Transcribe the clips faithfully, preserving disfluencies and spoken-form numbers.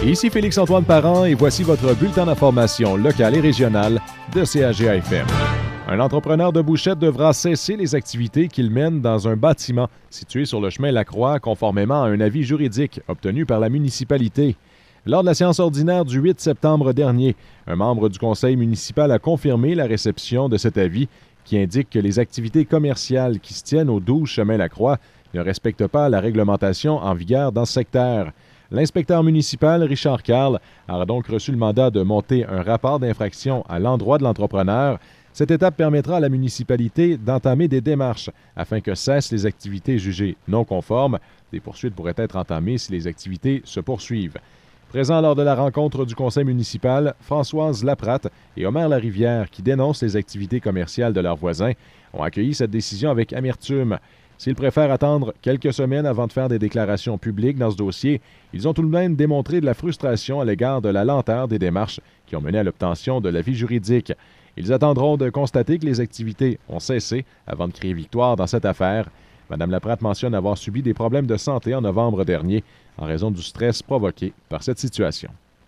Et ici Félix-Antoine Parent et voici votre bulletin d'information locale et régionale de C A G A F M. Un entrepreneur de bouchette devra cesser les activités qu'il mène dans un bâtiment situé sur le chemin Lacroix conformément à un avis juridique obtenu par la municipalité. Lors de la séance ordinaire du huit septembre dernier, un membre du conseil municipal a confirmé la réception de cet avis qui indique que les activités commerciales qui se tiennent au douze chemin Lacroix ne respectent pas la réglementation en vigueur dans ce secteur. L'inspecteur municipal, Richard Carl, a donc reçu le mandat de monter un rapport d'infraction à l'endroit de l'entrepreneur. Cette étape permettra à la municipalité d'entamer des démarches afin que cessent les activités jugées non conformes. Des poursuites pourraient être entamées si les activités se poursuivent. Présents lors de la rencontre du conseil municipal, Françoise Laprate et Omer Larivière, qui dénoncent les activités commerciales de leurs voisins, ont accueilli cette décision avec amertume. S'ils préfèrent attendre quelques semaines avant de faire des déclarations publiques dans ce dossier, ils ont tout de même démontré de la frustration à l'égard de la lenteur des démarches qui ont mené à l'obtention de l'avis juridique. Ils attendront de constater que les activités ont cessé avant de crier victoire dans cette affaire. Mme Laprate mentionne avoir subi des problèmes de santé en novembre dernier en raison du stress provoqué par cette situation.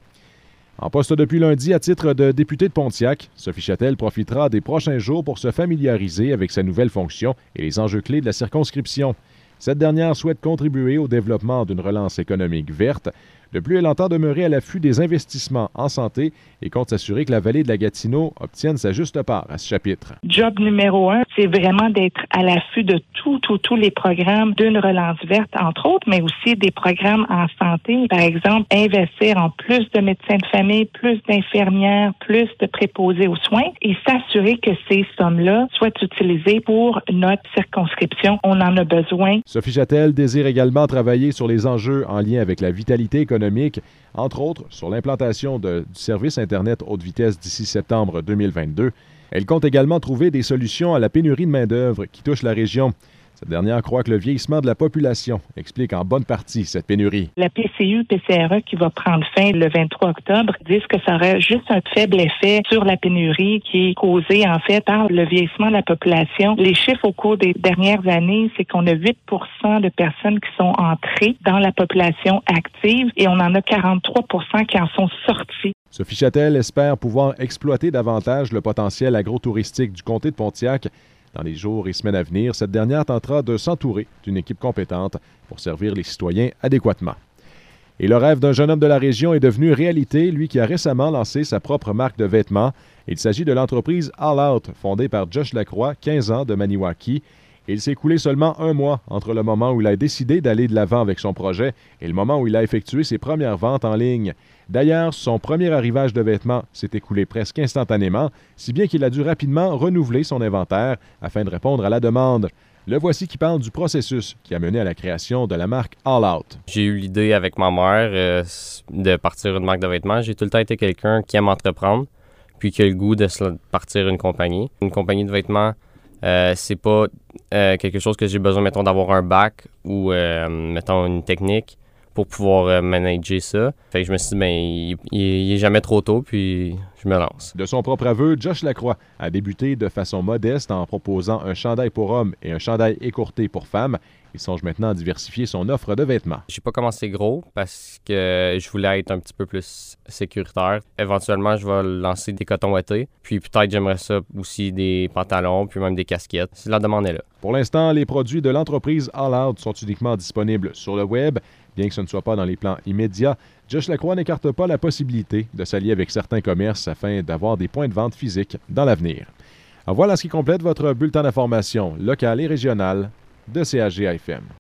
En poste depuis lundi à titre de députée de Pontiac, Sophie Châtel profitera des prochains jours pour se familiariser avec sa nouvelle fonction et les enjeux clés de la circonscription. Cette dernière souhaite contribuer au développement d'une relance économique verte. De plus, elle entend demeurer à l'affût des investissements en santé et compte s'assurer que la vallée de la Gatineau obtienne sa juste part à ce chapitre. Job numéro un, c'est vraiment d'être à l'affût de tous, tous, tous les programmes d'une relance verte, entre autres, mais aussi des programmes en santé. Par exemple, investir en plus de médecins de famille, plus d'infirmières, plus de préposés aux soins et s'assurer que ces sommes-là soient utilisées pour notre circonscription. On en a besoin. Sophie Châtel désire également travailler sur les enjeux en lien avec la vitalité économique, entre autres sur l'implantation de, du service Internet haute vitesse d'ici septembre deux mille vingt-deux. Elle compte également trouver des solutions à la pénurie de main-d'œuvre qui touche la région. Cette dernière croit que le vieillissement de la population explique en bonne partie cette pénurie. La P C U P C R E qui va prendre fin le vingt-trois octobre disent que ça aurait juste un faible effet sur la pénurie qui est causée en fait par le vieillissement de la population. Les chiffres au cours des dernières années, c'est qu'on a huit pour cent de personnes qui sont entrées dans la population active et on en a quarante-trois pour cent qui en sont sortis. Sophie Châtel espère pouvoir exploiter davantage le potentiel agro-touristique du comté de Pontiac. Dans les jours et semaines à venir, cette dernière tentera de s'entourer d'une équipe compétente pour servir les citoyens adéquatement. Et le rêve d'un jeune homme de la région est devenu réalité, lui qui a récemment lancé sa propre marque de vêtements. Il s'agit de l'entreprise All Out, fondée par Josh Lacroix, quinze ans, de Maniwaki. Il s'est écoulé seulement un mois entre le moment où il a décidé d'aller de l'avant avec son projet et le moment où il a effectué ses premières ventes en ligne. D'ailleurs, son premier arrivage de vêtements s'est écoulé presque instantanément, si bien qu'il a dû rapidement renouveler son inventaire afin de répondre à la demande. Le voici qui parle du processus qui a mené à la création de la marque All Out. J'ai eu l'idée avec ma mère euh, de partir une marque de vêtements. J'ai tout le temps été quelqu'un qui aime entreprendre, puis qui a le goût de se partir une compagnie. Une compagnie de vêtements, Euh, c'est pas euh, quelque chose que j'ai besoin, mettons, d'avoir un bac ou, euh, mettons, une technique pour pouvoir euh, manager ça. Fait que je me suis dit, ben, il, il, il est jamais trop tôt, puis je me lance. De son propre aveu, Josh Lacroix a débuté de façon modeste en proposant un chandail pour hommes et un chandail écourté pour femmes. Il songe maintenant à diversifier son offre de vêtements. J'ai pas commencé gros parce que je voulais être un petit peu plus sécuritaire. Éventuellement, je vais lancer des cotons ouatés. Puis peut-être j'aimerais ça aussi des pantalons, puis même des casquettes. Si la demande est là. Pour l'instant, les produits de l'entreprise All Out sont uniquement disponibles sur le web. Bien que ce ne soit pas dans les plans immédiats, Josh Lacroix n'écarte pas la possibilité de s'allier avec certains commerces afin d'avoir des points de vente physiques dans l'avenir. Voilà ce qui complète votre bulletin d'information locale et régionale de C A G A F M.